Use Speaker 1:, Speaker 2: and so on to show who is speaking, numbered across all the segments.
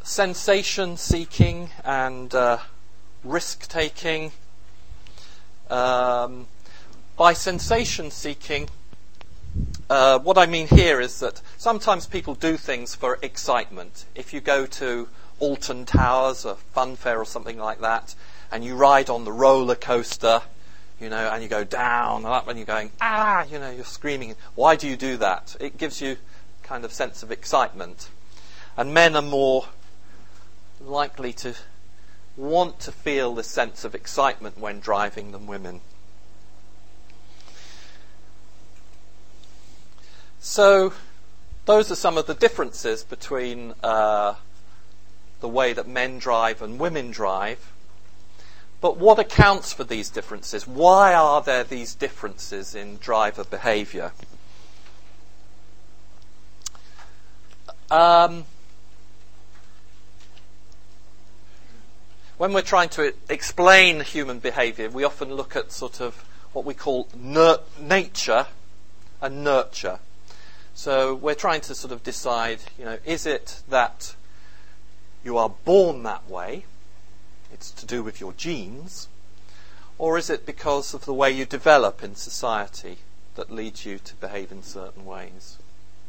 Speaker 1: sensation seeking and risk taking. By sensation seeking, what I mean here is that sometimes people do things for excitement. If you go to Alton Towers, a fun fair or something like that, and you ride on the roller coaster, and you go down and up and you're going, you're screaming. Why do you do that? It gives you kind of sense of excitement. And men are more likely to want to feel this sense of excitement when driving than women. So those are some of the differences between the way that men drive and women drive. But what accounts for these differences? Why are there these differences in driver behaviour? When we're trying to explain human behaviour, we often look at sort of what we call nature and nurture. So we're trying to sort of decide, is it that you are born that way, it's to do with your genes, or is it because of the way you develop in society that leads you to behave in certain ways?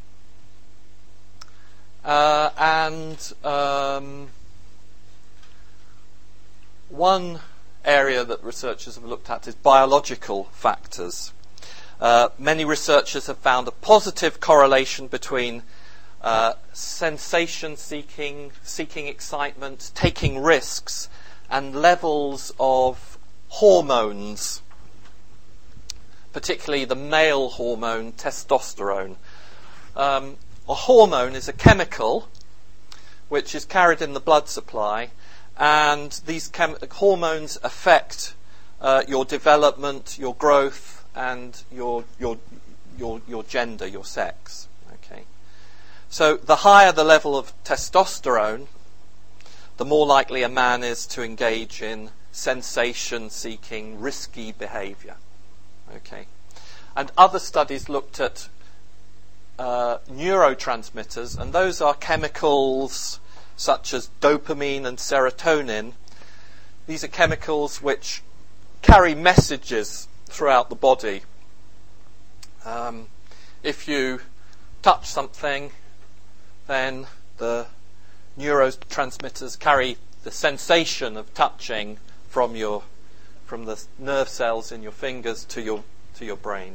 Speaker 1: One area that researchers have looked at is biological factors. Many researchers have found a positive correlation between sensation seeking excitement, taking risks, and levels of hormones, particularly the male hormone testosterone. A hormone is a chemical which is carried in the blood supply, and these hormones affect your development, your growth, and your gender, your sex. Okay. So the higher the level of testosterone, the more likely a man is to engage in sensation-seeking, risky behaviour. Okay. And other studies looked at neurotransmitters, and those are chemicals such as dopamine and serotonin. These are chemicals which carry messages throughout the body. If you touch something, then the neurotransmitters carry the sensation of touching from the nerve cells in your fingers to your brain.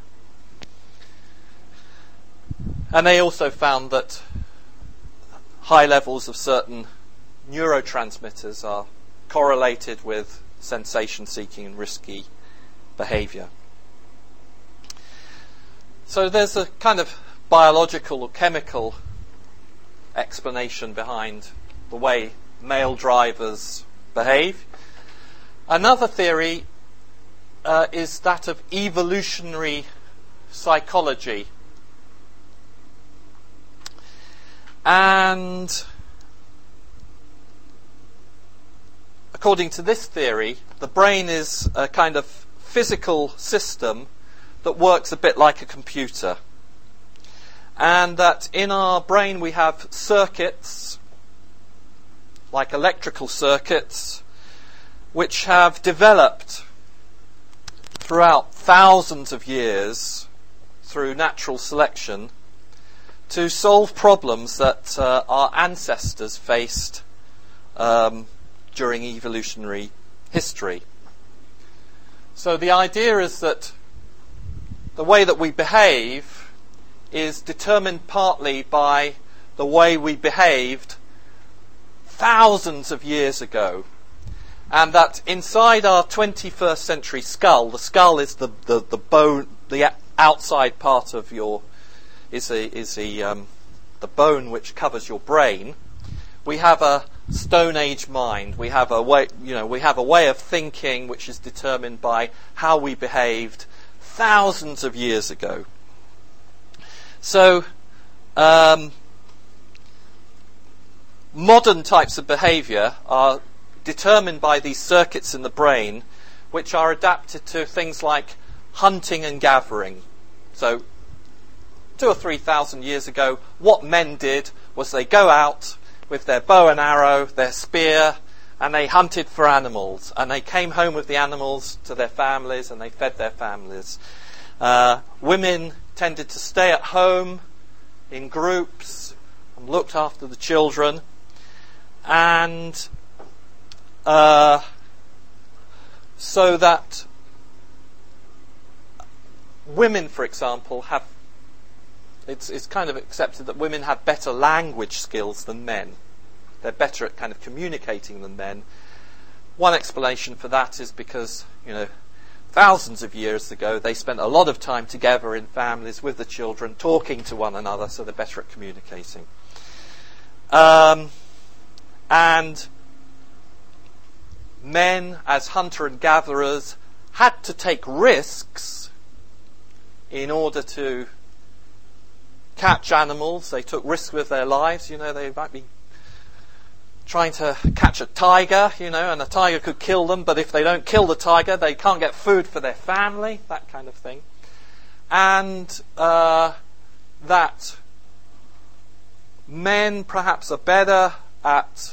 Speaker 1: And they also found that high levels of certain neurotransmitters are correlated with sensation-seeking and risky behaviour. So there's a kind of biological or chemical explanation behind the way male drivers behave. Another theory is that of evolutionary psychology. And according to this theory, the brain is a kind of physical system that works a bit like a computer. And that in our brain we have circuits, like electrical circuits, which have developed throughout thousands of years through natural selection to solve problems that our ancestors faced during evolutionary history. So the idea is that the way that we behave is determined partly by the way we behaved thousands of years ago. And that inside our 21st century skull, the skull is the bone, the outside part of your the bone which covers your brain. We have a Stone Age mind. We have a way of thinking which is determined by how we behaved thousands of years ago. So modern types of behaviour are determined by these circuits in the brain, which are adapted to things like hunting and gathering. So 2,000 or 3,000 years ago, what men did was they go out with their bow and arrow, their spear, and they hunted for animals. And they came home with the animals to their families, and they fed their families. Women tended to stay at home in groups and looked after the children. And so that women, for example, have... It's kind of accepted that women have better language skills than men. They're better at kind of communicating than men. One explanation for that is because, thousands of years ago, they spent a lot of time together in families with the children, talking to one another, so they're better at communicating. And men, as hunter and gatherers, had to take risks in order to catch animals. They took risks with their lives. They might be trying to catch a tiger, and a tiger could kill them, but if they don't kill the tiger, they can't get food for their family, that kind of thing. And that men perhaps are better at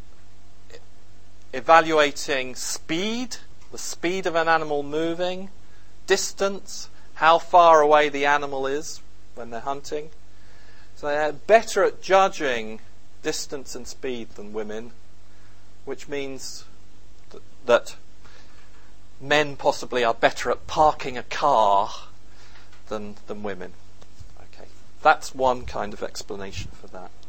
Speaker 1: evaluating speed, the speed of an animal moving, distance, how far away the animal is when they're hunting. So they're better at judging distance and speed than women, which means that men possibly are better at parking a car than women. Okay, that's one kind of explanation for that.